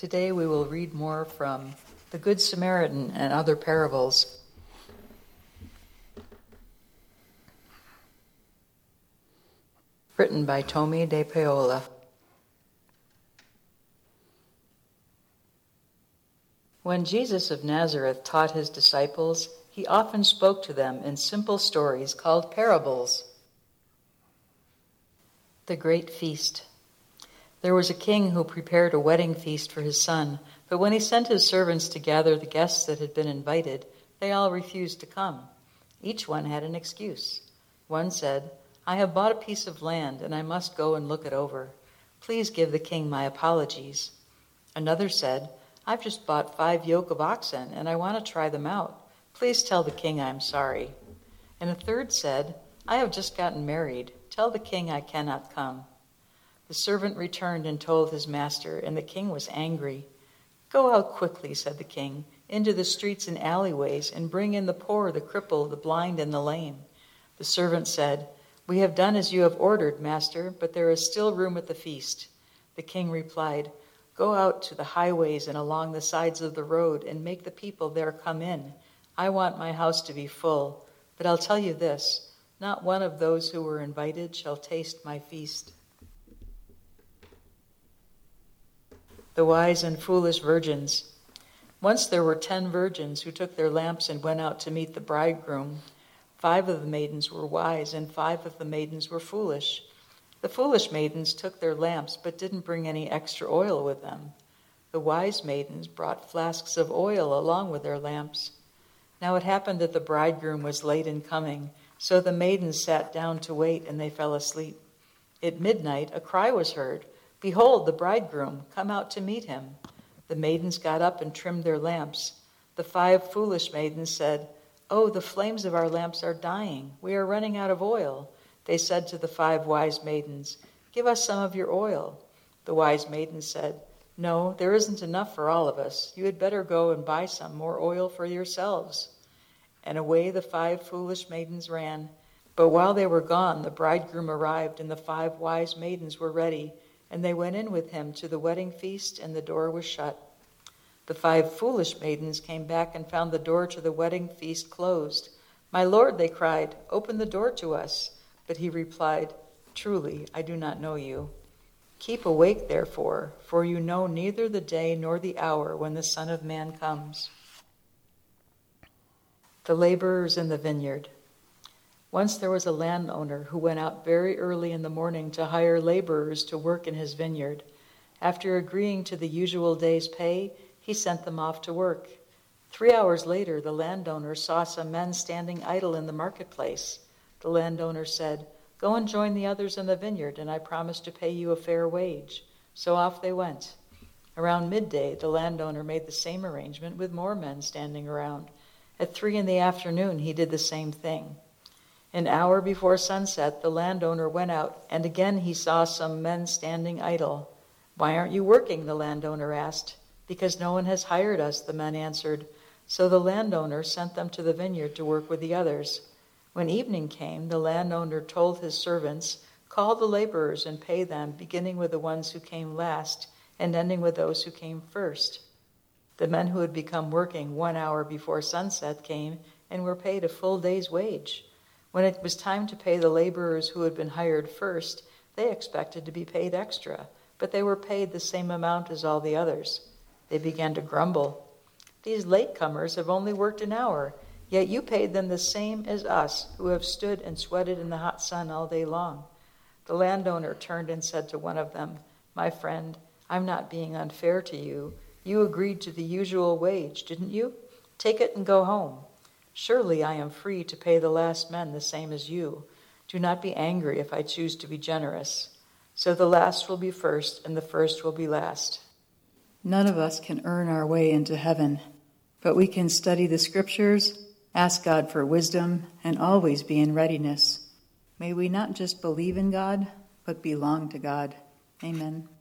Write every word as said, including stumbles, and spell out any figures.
Today we will read more from the Good Samaritan and other parables. Written by Tommy de Paola. When Jesus of Nazareth taught his disciples, he often spoke to them in simple stories called parables. The Great Feast. There was a king who prepared a wedding feast for his son, but when he sent his servants to gather the guests that had been invited, they all refused to come. Each one had an excuse. One said, "I have bought a piece of land, and I must go and look it over. Please give the king my apologies." Another said, "I've just bought five yoke of oxen, and I want to try them out. Please tell the king I'm sorry." And a third said, "I have just gotten married. Tell the king I cannot come." The servant returned and told his master, and the king was angry. "Go out quickly," said the king, "into the streets and alleyways, and bring in the poor, the crippled, the blind, and the lame." The servant said, "We have done as you have ordered, master, but there is still room at the feast." The king replied, "Go out to the highways and along the sides of the road, and make the people there come in. I want my house to be full. But I'll tell you this, not one of those who were invited shall taste my feast." The Wise and Foolish Virgins. Once there were ten virgins who took their lamps and went out to meet the bridegroom. Five of the maidens were wise, and five of the maidens were foolish. The foolish maidens took their lamps, but didn't bring any extra oil with them. The wise maidens brought flasks of oil along with their lamps. Now it happened that the bridegroom was late in coming, so the maidens sat down to wait, and they fell asleep. At midnight a cry was heard, "Behold, the bridegroom, come out to meet him." The maidens got up and trimmed their lamps. The five foolish maidens said, "Oh, the flames of our lamps are dying. We are running out of oil." They said to the five wise maidens, "Give us some of your oil." The wise maidens said, "No, there isn't enough for all of us. You had better go and buy some more oil for yourselves." And away the five foolish maidens ran. But while they were gone, the bridegroom arrived, and the five wise maidens were ready, and they went in with him to the wedding feast, and the door was shut. The five foolish maidens came back and found the door to the wedding feast closed. "My lord," they cried, "open the door to us." But he replied, "Truly, I do not know you. Keep awake, therefore, for you know neither the day nor the hour when the Son of Man comes." The laborers in the vineyard. Once there was a landowner who went out very early in the morning to hire laborers to work in his vineyard. After agreeing to the usual day's pay, he sent them off to work. Three hours later, the landowner saw some men standing idle in the marketplace. The landowner said, "Go and join the others in the vineyard, and I promise to pay you a fair wage." So off they went. Around midday, the landowner made the same arrangement with more men standing around. At three in the afternoon, he did the same thing. An hour before sunset, the landowner went out, and again he saw some men standing idle. "Why aren't you working?" the landowner asked. "Because no one has hired us," the men answered. So the landowner sent them to the vineyard to work with the others. When evening came, the landowner told his servants, "Call the laborers and pay them, beginning with the ones who came last and ending with those who came first." The men who had become working one hour before sunset came and were paid a full day's wage. When it was time to pay the laborers who had been hired first, they expected to be paid extra, but they were paid the same amount as all the others. They began to grumble. "These latecomers have only worked an hour, yet you paid them the same as us, who have stood and sweated in the hot sun all day long." The landowner turned and said to one of them, "My friend, I'm not being unfair to you. You agreed to the usual wage, didn't you? Take it and go home. Surely I am free to pay the last men the same as you. Do not be angry if I choose to be generous. So the last will be first, and the first will be last." None of us can earn our way into heaven, but we can study the scriptures, ask God for wisdom, and always be in readiness. May we not just believe in God, but belong to God. Amen.